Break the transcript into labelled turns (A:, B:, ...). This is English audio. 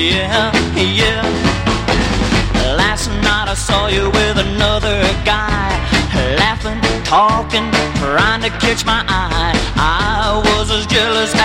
A: yeah, yeah. Last night I saw you with another guy, laughing, talking, trying to catch my eye. I was as jealous